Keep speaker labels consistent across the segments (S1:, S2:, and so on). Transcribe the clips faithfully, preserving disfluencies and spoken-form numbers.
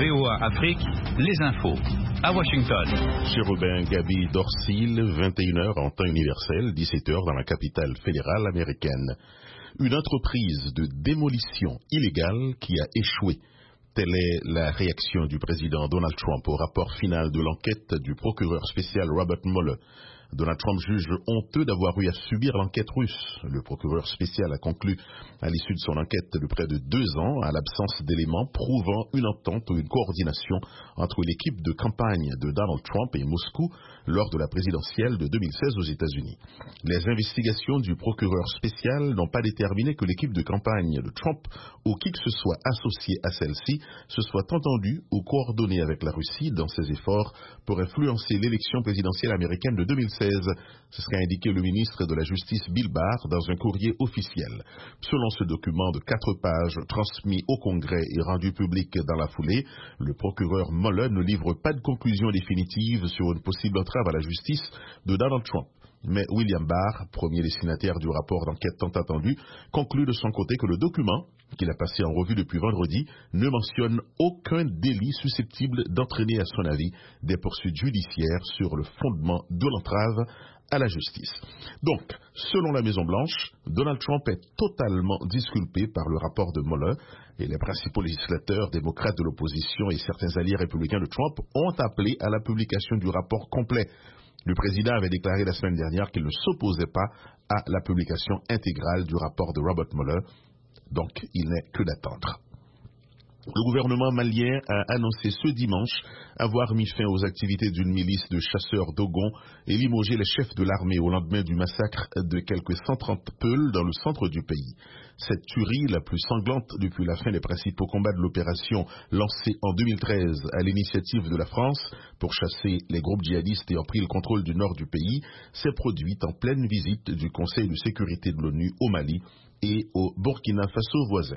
S1: V O A Afrique, les infos. À Washington.
S2: Chez Robin Gabi Dorsil, vingt et une heures en temps universel, dix-sept heures dans la capitale fédérale américaine. Une entreprise de démolition illégale qui a échoué. Telle est la réaction du président Donald Trump au rapport final de l'enquête du procureur spécial Robert Mueller. Donald Trump juge honteux d'avoir eu à subir l'enquête russe. Le procureur spécial a conclu à l'issue de son enquête de près de deux ans à l'absence d'éléments prouvant une entente ou une coordination entre l'équipe de campagne de Donald Trump et Moscou lors de la présidentielle de deux mille seize aux États-Unis. Les investigations du procureur spécial n'ont pas déterminé que l'équipe de campagne de Trump ou qui que ce soit associé à celle-ci se soit entendue ou coordonnée avec la Russie dans ses efforts pour influencer l'élection présidentielle américaine de deux mille seize. C'est ce qu'a indiqué le ministre de la Justice Bill Barr dans un courrier officiel. Selon ce document de quatre pages transmis au Congrès et rendu public dans la foulée, le procureur Mueller ne livre pas de conclusion définitive sur une possible entrave à la justice de Donald Trump. Mais William Barr, premier destinataire du rapport d'enquête tant attendu, conclut de son côté que le document, qu'il a passé en revue depuis vendredi, ne mentionne aucun délit susceptible d'entraîner à son avis des poursuites judiciaires sur le fondement de l'entrave à la justice. Donc, selon la Maison-Blanche, Donald Trump est totalement disculpé par le rapport de Mueller et les principaux législateurs démocrates de l'opposition et certains alliés républicains de Trump ont appelé à la publication du rapport complet. Le président avait déclaré la semaine dernière qu'il ne s'opposait pas à la publication intégrale du rapport de Robert Mueller, donc il n'est que d'attendre. Le gouvernement malien a annoncé ce dimanche avoir mis fin aux activités d'une milice de chasseurs Dogon et limogé les chefs de l'armée au lendemain du massacre de quelques cent trente Peuls dans le centre du pays. Cette tuerie, la plus sanglante depuis la fin des principaux combats de l'opération lancée en deux mille treize à l'initiative de la France pour chasser les groupes djihadistes ayant pris le contrôle du nord du pays, s'est produite en pleine visite du Conseil de sécurité de l'ONU au Mali et au Burkina Faso voisin.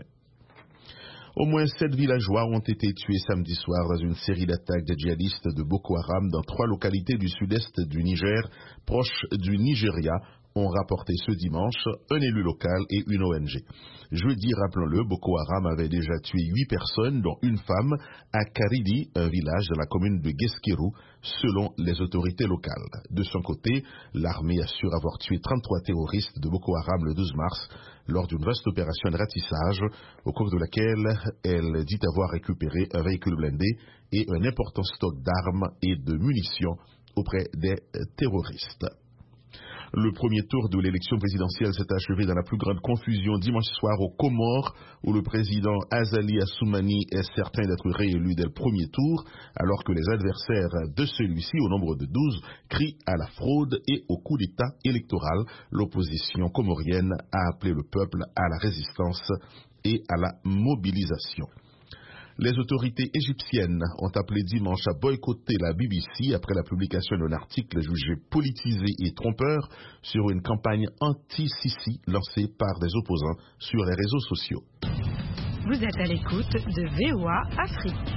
S2: Au moins sept villageois ont été tués samedi soir dans une série d'attaques des djihadistes de Boko Haram dans trois localités du sud-est du Niger, proche du Nigeria, ont rapporté ce dimanche un élu local et une O N G. Jeudi, rappelons-le, Boko Haram avait déjà tué huit personnes, dont une femme, à Karidi, un village de la commune de Guesquerou, selon les autorités locales. De son côté, l'armée assure avoir tué trente-trois terroristes de Boko Haram le douze mars, lors d'une vaste opération de ratissage, au cours de laquelle elle dit avoir récupéré un véhicule blindé et un important stock d'armes et de munitions auprès des terroristes. Le premier tour de l'élection présidentielle s'est achevé dans la plus grande confusion dimanche soir aux Comores, où le président Azali Assoumani est certain d'être réélu dès le premier tour, alors que les adversaires de celui-ci, au nombre de douze, crient à la fraude et au coup d'État électoral. L'opposition comorienne a appelé le peuple à la résistance et à la mobilisation. Les autorités égyptiennes ont appelé dimanche à boycotter la B B C après la publication d'un article jugé politisé et trompeur sur une campagne anti-Sisi lancée par des opposants sur les réseaux sociaux.
S3: Vous êtes à l'écoute de V O A Afrique.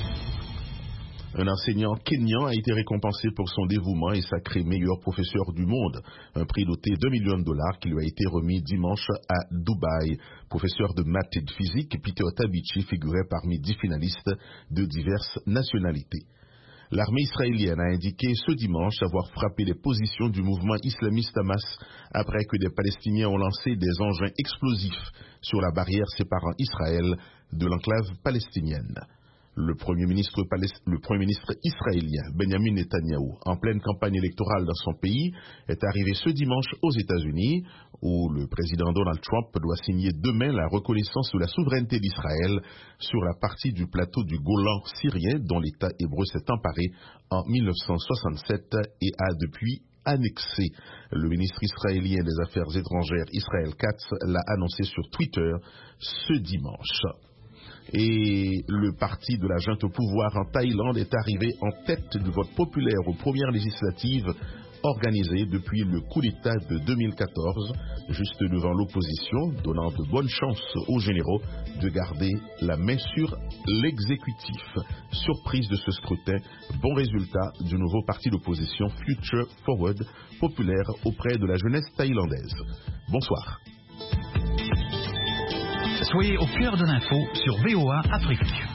S2: Un enseignant kényan a été récompensé pour son dévouement et sacré meilleur professeur du monde. Un prix doté d'un million de dollars qui lui a été remis dimanche à Dubaï. Professeur de maths et de physique, Peter Tabichi figurait parmi dix finalistes de diverses nationalités. L'armée israélienne a indiqué ce dimanche avoir frappé les positions du mouvement islamiste Hamas après que des Palestiniens ont lancé des engins explosifs sur la barrière séparant Israël de l'enclave palestinienne. Le premier ministre, le premier ministre israélien, Benjamin Netanyahou, en pleine campagne électorale dans son pays, est arrivé ce dimanche aux États-Unis, où le président Donald Trump doit signer demain la reconnaissance de la souveraineté d'Israël sur la partie du plateau du Golan syrien dont l'État hébreu s'est emparé en mille neuf cent soixante-sept et a depuis annexé. Le ministre israélien des Affaires étrangères, Israel Katz, l'a annoncé sur Twitter ce dimanche. Et le parti de la junte au pouvoir en Thaïlande est arrivé en tête du vote populaire aux premières législatives organisées depuis le coup d'État de deux mille quatorze, juste devant l'opposition, donnant de bonnes chances aux généraux de garder la main sur l'exécutif. Surprise de ce scrutin, bon résultat du nouveau parti d'opposition Future Forward, populaire auprès de la jeunesse thaïlandaise. Bonsoir.
S1: Soyez au cœur de l'info sur V O A Afrique.